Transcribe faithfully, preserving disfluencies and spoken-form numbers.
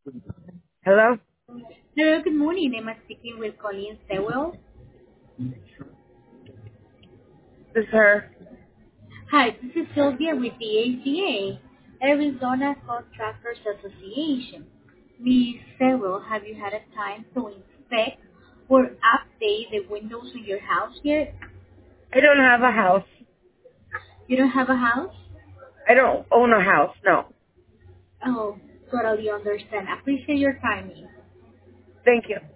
Hello? Hello, good morning. I'm speaking with Colleen Sewell. This is her. Hi, this is Sylvia with the A C A, Arizona Contractors Association. Miz Sewell, have you had a time to inspect or update the windows in your house yet? I don't have a house. You don't have a house? I don't own a house, no. Oh, totally understand. Appreciate your timing. Thank you.